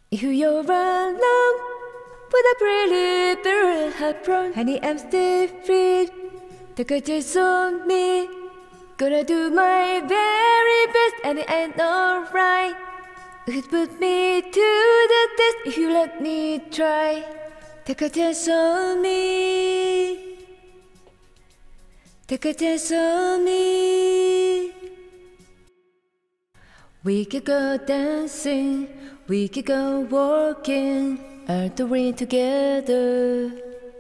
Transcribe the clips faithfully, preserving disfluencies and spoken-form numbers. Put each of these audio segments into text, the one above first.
If you're alone with a pretty bird hat front, honey, I'm still free. Take a chance on me. Gonna do my very best, and it ain't alright. You could put me to the test if you let me try. Take a chance on me. Take a chance on me. We could go dancing, we could go walking, all the way together.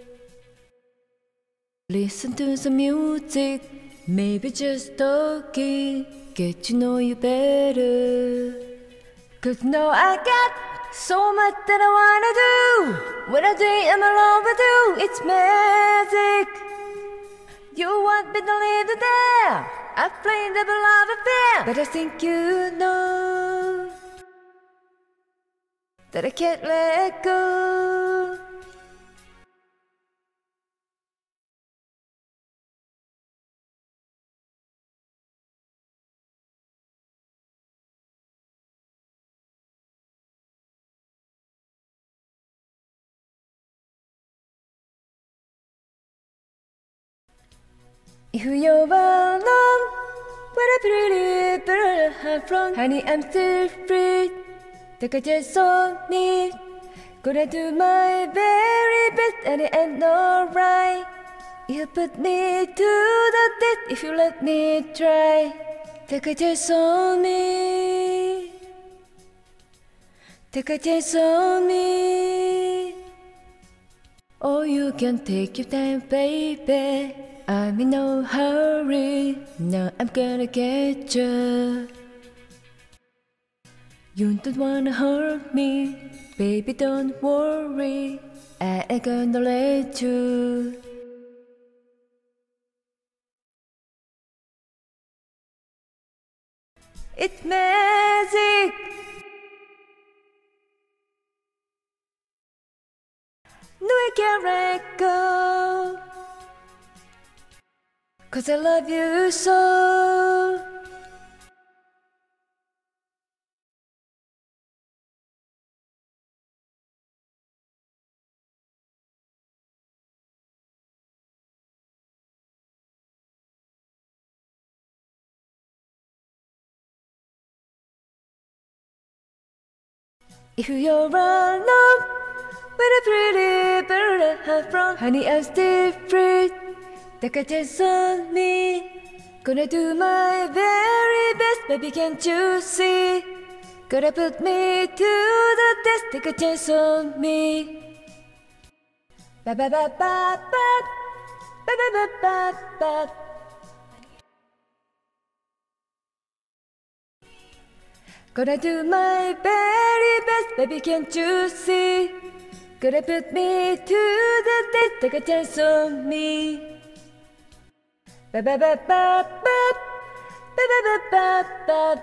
Listen to some music, maybe just talking, get to know you better. Cause now I got so much that I wanna do. When I day I'm alone with you, it's magic. You want me to leave it there, I played the love affair. But I think you know that I can't let go. If you're alone, what a pretty bird I'm from, honey, I'm still free. Take a chance on me. Gonna do my very best, and it ain't alright. You put me to the test if you let me try. Take a chance on me. Take a chance on me. Oh, you can take your time, baby. I'm in no hurry. Now I'm gonna get you. You don't wanna hurt me, baby, don't worry. I ain't gonna let you. It's magic. No, I can't let go. Cause I love you so. If you're alone with a pretty bird I'm from, honey, I'm still free. Take a chance on me. Gonna do my very best, baby, can't you see? Gonna put me to the test, take a chance on me. Ba ba ba ba ba ba ba ba ba ba. Gonna do my very best, baby, can't you see? Gonna put me to the test, take a chance on me. Ba ba ba ba ba ba ba ba ba ba.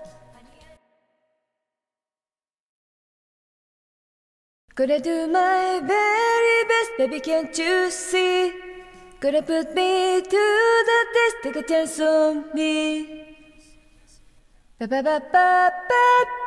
Gonna do my very best, baby, can't you see? Gonna put me to the test, take a chance on me. Ba ba ba ba ba.